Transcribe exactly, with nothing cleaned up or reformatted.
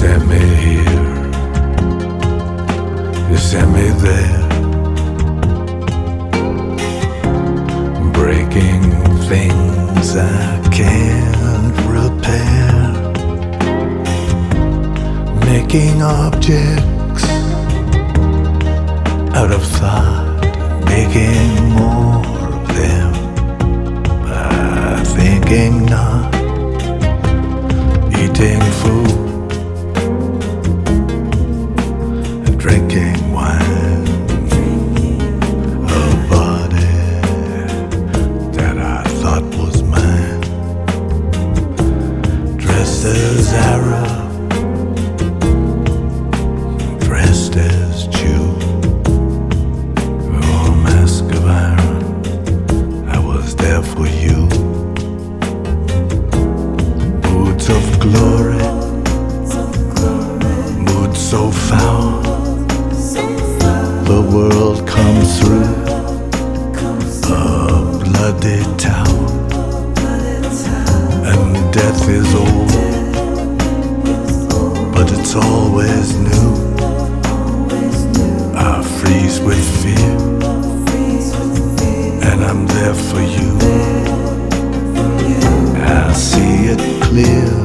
sent me here, you sent me there, breaking things I can't repair, making objects out of thought, making more of them by thinking not, eating food, drinking wine, a body that I thought was mine, dressed as Arab, dressed as Jew, oh, mask of iron, I was there for you, moods of glory, moods so foul, the world comes through a bloody town, and death is old, but it's always new. I freeze with fear, and I'm there for you. I see it clear.